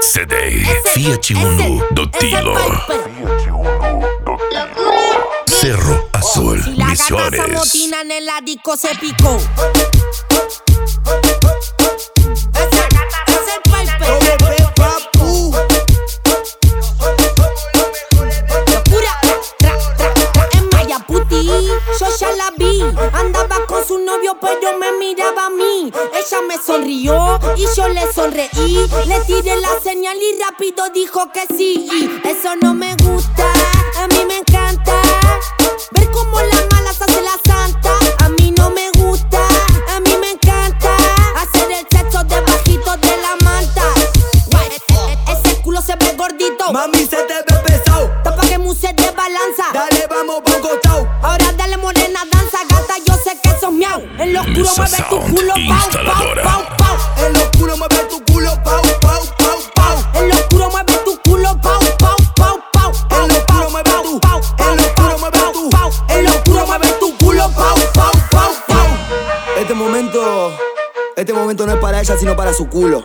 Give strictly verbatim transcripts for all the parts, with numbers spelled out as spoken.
S D Fiat Uno Dotilo Cerro Azul, si la Misiones. gata se amotinan en la disco se picó. Esa gata es el Piper. Papu. Locura, tra, tra, tra, en Mayaputi. Yo ya la vi, andaba con su novio pero me miraba a mí. Ella me sonrió y yo le sonreí. Le tiré la señal y rápido dijo que sí. Y eso no me gusta, a mí me encanta ver cómo la mala se hace la santa. A mí no me gusta, a mí me encanta hacer el sexo debajito de la manta. Guay, e- e- ese culo se ve gordito, Mami, se te ve pesado. tapa que muse de balanza. Dale, vamos pa' un costado. Ahora dale morena, danza, gata, yo sé que sos miau. En lo oscuro Mesa mueve tu Sound culo, pau, Instaladora. pau, pau, pau. En lo oscuro mueve tu culo, pau, pau, pau, pau. En lo oscuro mueve tu culo, pau, pau, pau, pau. En lo oscuro mueve tu, en lo oscuro mueve tu, en lo oscuro mueve tu culo, pau, pau, pau, pau. Este momento, este momento no es para ella, sino para su culo.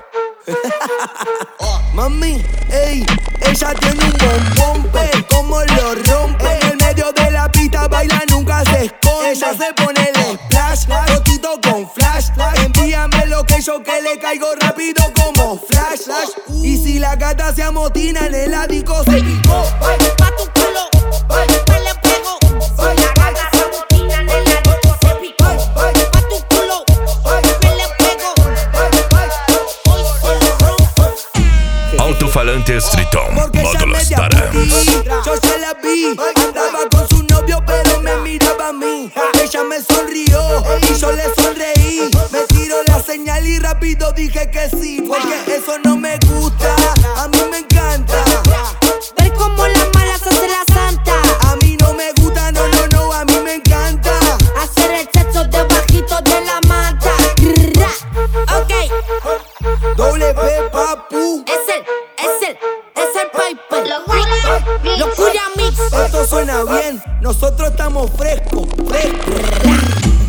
Mami, ey, ella tiene un bombón, pero como lo rompe. En el medio de la pista baila, nunca se esconde. Ella se pone el splash, rotito con flash. Envíame lo que yo que le caigo rápido como flash. Y si la gata se amotina en el ático se picó. Pa' tu culo, me le pego. Si la gata se amotina en el ático se picó. Pa' tu culo, me le pego. Hoy se lo rompo. Alto-falantes Triton, Porque ella módulos media para puti, yo se la vi. Andaba con su novio pero me miraba a mí. Ella me sonrió y yo le sonreí. Me tiró la señal y rápido dije que sí. Porque eso no me gusta, a mí me encanta. Ver cómo la mala se hace la santa. A mí no me gusta, no, no, no, a mí me encanta. Hacer el sexo debajito de la manta. Ra. Ok, Doble P, papu. es el, es el, es el Piper. Locura mix. Esto suena bien, nosotros estamos frescos, frescos.